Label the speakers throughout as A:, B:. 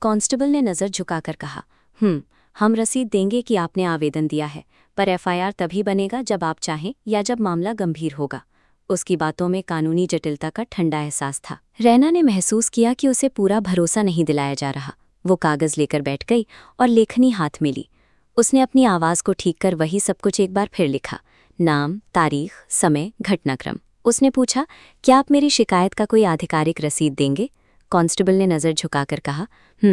A: Constable ने नज़र झुकाकर कहा, हम रसीद देंगे कि आपने आवेदन दिया है, पर एफआईआर तभी बनेगा जब आप चाहें या जब मामला गंभीर होगा। उसकी बातों में कानूनी जटिलता का ठंडा एहसास था। रैना ने महसूस किया कि उसे पूरा भरोसा नहीं दिलाया जा रहा। वो कागज़ लेकर बैठ गई और लेखनी हाथ में ली। उसने अपनी आवाज़ को ठीक कर वही सब कुछ एक बार फिर लिखा, नाम, तारीख, समय, घटनाक्रम। उसने पूछा, क्या आप मेरी शिकायत का कोई आधिकारिक रसीद देंगे? कांस्टेबल ने नज़र झुकाकर कहा,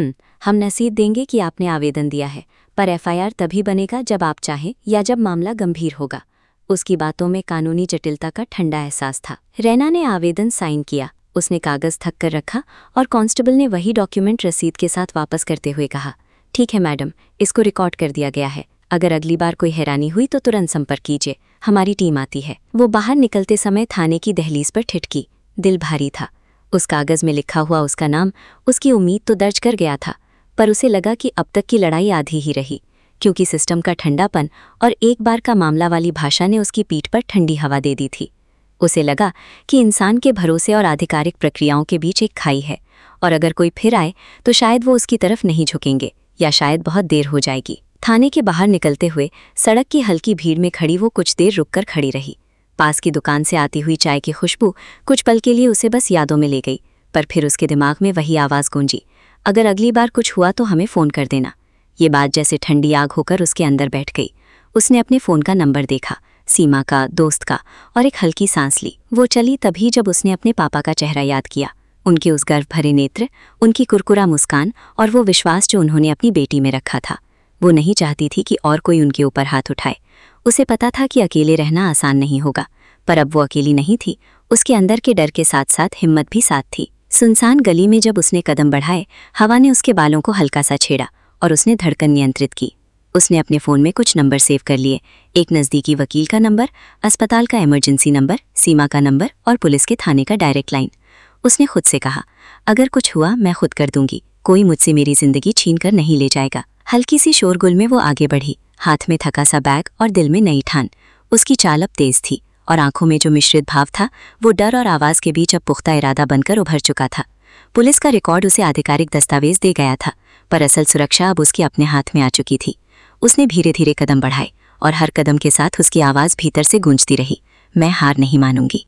A: हम रसीद देंगे कि आपने आवेदन दिया है, पर एफआईआर तभी बनेगा जब आप चाहें या जब मामला गंभीर होगा। उसकी बातों में कानूनी जटिलता का ठंडा एहसास था। रैना ने आवेदन साइन किया। उसने कागज़ थक कर रखा और कांस्टेबल ने वही डॉक्यूमेंट रसीद के साथ वापस करते हुए कहा, ठीक है मैडम, इसको रिकॉर्ड कर दिया गया है। अगर अगली बार कोई हैरानी हुई तो तुरंत संपर्क कीजिए, हमारी टीम आती है। वो बाहर निकलते समय थाने की दहलीज पर ठिठकी। दिल भारी था। उस कागज़ में लिखा हुआ उसका नाम उसकी उम्मीद तो दर्ज कर गया था, पर उसे लगा कि अब तक की लड़ाई आधी ही रही, क्योंकि सिस्टम का ठंडापन और एक बार का मामला वाली भाषा ने उसकी पीठ पर ठंडी हवा दे दी थी। उसे लगा कि इंसान के भरोसे और आधिकारिक प्रक्रियाओं के बीच एक खाई है, और अगर कोई फिर आए तो शायद वो उसकी तरफ नहीं झुकेंगे, या शायद बहुत देर हो जाएगी। थाने के बाहर निकलते हुए सड़क की हल्की भीड़ में खड़ी वो कुछ देर रुककर खड़ी रही। पास की दुकान से आती हुई चाय की खुशबू कुछ पल के लिए उसे बस यादों में ले गई, पर फिर उसके दिमाग में वही आवाज़ गूंजी, अगर अगली बार कुछ हुआ तो हमें फ़ोन कर देना। ये बात जैसे ठंडी आग होकर उसके अंदर बैठ गई। उसने अपने फ़ोन का नंबर देखा, सीमा का, दोस्त का, और एक हल्की सांस ली। वो चली तभी जब उसने अपने पापा का चेहरा याद किया, उनके उस गर्व भरे नेत्र, उनकी कुरकुरा मुस्कान और वो विश्वास जो उन्होंने अपनी बेटी में रखा था। वो नहीं चाहती थी कि और कोई उनके ऊपर हाथ उठाए। उसे पता था कि अकेले रहना आसान नहीं होगा, पर अब वो अकेली नहीं थी। उसके अंदर के डर के साथ साथ हिम्मत भी साथ थी। सुनसान गली में जब उसने कदम बढ़ाए, हवा ने उसके बालों को हल्का सा छेड़ा और उसने धड़कन नियंत्रित की। उसने अपने फ़ोन में कुछ नंबर सेव कर लिए, एक नज़दीकी वकील का नंबर, अस्पताल का इमरजेंसी नंबर, सीमा का नंबर और पुलिस के थाने का डायरेक्ट लाइन। उसने खुद से कहा, अगर कुछ हुआ मैं खुद कर दूंगी, कोई मुझसे मेरी जिंदगी छीन कर नहीं ले जाएगा। हल्की सी शोरगुल में वो आगे बढ़ी, हाथ में थका सा बैग और दिल में नई ठान। उसकी चाल अब तेज थी और आंखों में जो मिश्रित भाव था वो डर और आवाज़ के बीच अब पुख्ता इरादा बनकर उभर चुका था। पुलिस का रिकॉर्ड उसे आधिकारिक दस्तावेज दे गया था, पर असल सुरक्षा अब उसके अपने हाथ में आ चुकी थी। उसने धीरे धीरे कदम बढ़ाए और हर कदम के साथ उसकी आवाज़ भीतर से गूंजती रही, मैं हार नहीं मानूंगी।